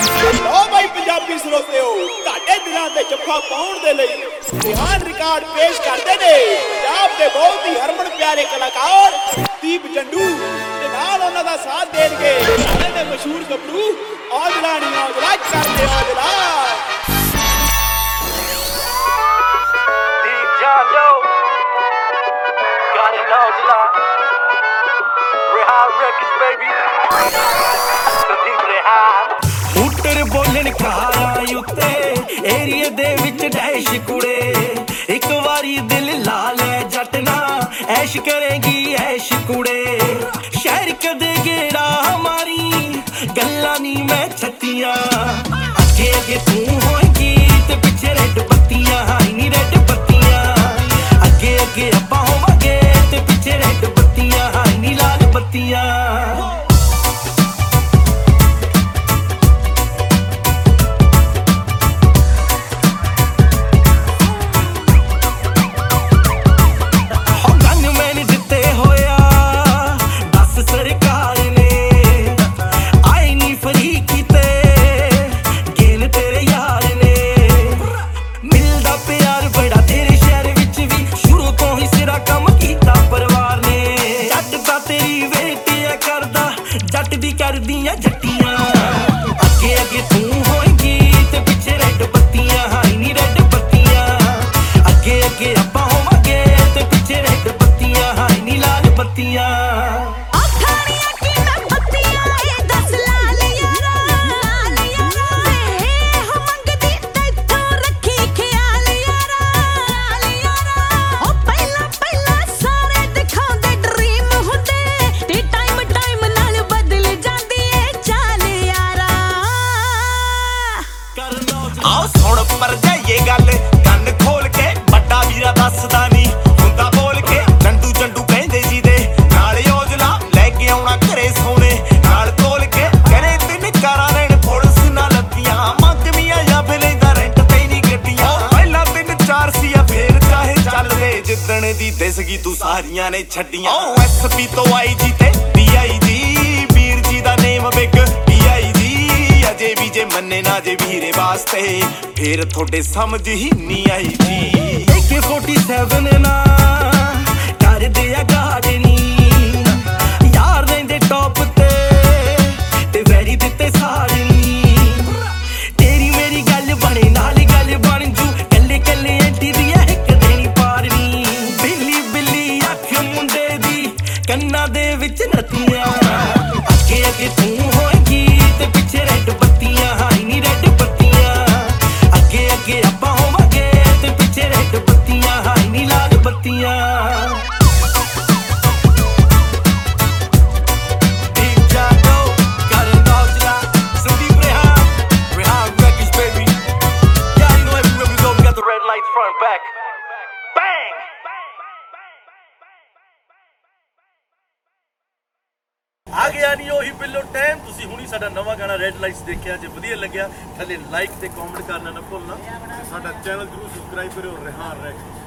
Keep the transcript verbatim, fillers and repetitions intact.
लो भाई पंजाबी श्रोतेओ, तुहाडे दिलां ते जफ्फा पाउण दे लई रिहान रिकॉर्ड पेश करदे ने पंजाब दे बहुत ही हरमन प्यारे कलाकार दीप जंडू ते नाल उन्हां दा साथ देणगे साडे दे मशहूर गबरू औजला नी औजला करदे Aujla Deep Jandu got an Aujla Rehaan records baby Sandeep Rehaan hooter ਬੋਲਣ ਖਾਰਾਂ ਉੱਤੇ ਏਰੀਏ ਦੇ ਵਿੱਚ ਡੈਸ਼ ਕੁੜੇ ਇੱਕ ਵਾਰੀ ਦਿਲ ਲਾ ਲੈ ਜੱਟ ਨਾ ਐਸ਼ ਕਰੇਗੀ ਐਸ਼ ਕੁੜੇ ਸ਼ਹਿਰ ਕਦੇ ਗੇੜਾ ਹਮਾਰੀ ਗੱਲਾਂ ਨਹੀਂ ਮੈਂ ਛੱਤੀਆਂ ਅੱਗੇ ਅੱਗੇ ਤੂੰ ਹੋਏਗੀ ਤੇ ਪਿੱਛੇ ਰੈੱਡ ਬੱਤੀਆਂ ਹਾਈ ਨੀ ਰੈੱਡ ਬੱਤੀਆਂ ਅੱਗੇ ਅੱਗੇ ਆਪਾਂ ਹੋਵਾਂਗੇ ਤੇ ਪਿੱਛੇ ਰੈੱਡ ਬੱਤੀਆਂ ਹਾਈ ਨੀ ਲਾਲ ਬੱਤੀਆਂ ਜੱਟ ਦੀ ਕਰਦੀਆਂ ਜੱਟੀਆਂ ਅੱਗੇ ਅੱਗੇ ਤੂੰ ਹੋਏਗੀ ਤੇ ਪਿੱਛੇ ਰੈੱਡ ਬੱਤੀਆਂ ਹਾਈ ਨੀ ਰੈੱਡ ਬੱਤੀਆਂ ਅੱਗੇ ਅੱਗੇ ਆਪਾਂ ਹੋਵਾਂਗੇ ਤੇ ਪਿੱਛੇ ਰੈੱਡ ਬੱਤੀਆਂ ਹਾਈ ਨੀ ਲਾਲ ਬੱਤੀਆਂ ਆਓ ਸੁਣ ਪਰ ਜਾਈਏ ਗੱਲ ਕੰਨ ਖੋਲ ਕੇ ਵੱਡਾ ਵੀਰਾ ਦੱਸਦਾ ਨਹੀਂ ਹੁੰਦਾ ਬੋਲ ਕੇ ਜੰਡੂ ਜੰਡੂ ਕਹਿੰਦੇ ਜੀ ਦੇ ਨਾਲ ਔਜਲਾ ਲੈ ਕੇ ਆਉਣਾ ਘਰੇ ਸੋਨੇ ਨਾਲ ਤੋਲ ਕੇ ਕਰੇ ਤਿੰਨ ਕਾਰਾਂ ਰਹਿਣ ਪੁਲਿਸ ਨਾ ਲੱਤੀਆਂ ਮੰਗਵੀਆਂ ਜਾਂ ਲੈਂਦਾ ਰੈਂਟ ਤੇ ਨਹੀਂ ਗੱਡੀਆਂ ਪਹਿਲਾਂ ਤਿੰਨ ਚਾਰ ਸੀ ਆ ਫੇਰ ਚਾਹੇ ਚੱਲਦੇ ਜਿੱਦਣ ਦੀ ਦਿਸਗੀ ਤੂੰ ਸਾਰੀਆਂ ਨੇ ਛੱਡੀਆਂ ਓ ਐਸਪੀ ਤੋਂ ਆਈ ਜੀ ਤੇ ਡੀਆਈਜੀ ਵੀਰ ਜੀ ਦਾ ਨੇਮ ਬਿਗ ਡੀਆਈਜੀ ਅਜੇ ਵੀ ਜੇ ਮੰਨੇ ਨਾ ਜੇ ਵੀਰੇ ਵਾਸਤੇ ਫੇਰ ਤੁਹਾਡੇ ਸਮਝ ਹੀ ਨਹੀਂ ਆਈ ਜੀ ਏ ਕੇ ਫੋਰਟੀ ਸੈਵਨ ਨਾ ਕਰਦੇ ਆ ਗਾਰਡਨੀ ਯਾਰ ਰਹਿੰਦੇ ਟੌਪ ਤੇ ਤੇ ਵੈਰੀ ਦਿੱਤੇ ਸਾਰਨੀ ਤੇਰੀ ਮੇਰੀ ਗੱਲ ਬਣੇ ਨਾਲ ਗੱਲ ਬਣ ਜੂ ਕੱਲੇ ਕੱਲੇ ਐਂਟੀ ਦੀ ਇੱਕ ਦੇਣੀ ਪਾਰਨੀ ਬਿੱਲੀ ਬਿੱਲੀ ਅੱਖ ਮੁੰਡੇ ਦੀ ਕੰਨਾਂ ਦੇ ਵਿੱਚ ਨਤੀਆਂ ਅੱਗੇ ਅੱਗੇ ਤੂੰ ਹੋਏਗੀ ਤੇ ਪਿੱਛੇ ਰੈੱਡ ਬੱਤੀਆਂ ਹਾਈ ਨੀ ਰੈੱਡ ਬੱਤੀਆਂ ਅੱਗੇ ਅੱਗੇ ਆਪਾਂ ਹੋਵਾਂਗੇ ਤੇ ਪਿੱਛੇ ਰੈੱਡ ਬੱਤੀਆਂ ਹਾਈ ਨੀ ਲਾਲ ਬੱਤੀਆਂ Deep Jando, got an Aujla Sandeep Rehan, Rehan Records baby. Yeah, you know everywhere we go we got the red lights front and back. Bang! ਆ ਗਿਆ ਨਹੀਂ ਉਹੀ ਬਿੱਲੋ ਟਾਈਮ ਤੁਸੀਂ ਹੁਣੀ ਸਾਡਾ ਨਵਾਂ ਗਾਣਾ ਰੈੱਡ ਲਾਈਟਸ ਦੇਖਿਆ ਜੇ ਵਧੀਆ ਲੱਗਿਆ ਥੱਲੇ ਲਾਈਕ ਤੇ ਕਮੈਂਟ ਕਰਨਾ ਨਾ ਭੁੱਲਣਾ ਸਾਡਾ ਚੈਨਲ ਜਰੂਰ ਸਬਸਕ੍ਰਾਈਬ ਕਰਿਓ ਰਿਹਾਨ ਰੈਕਸ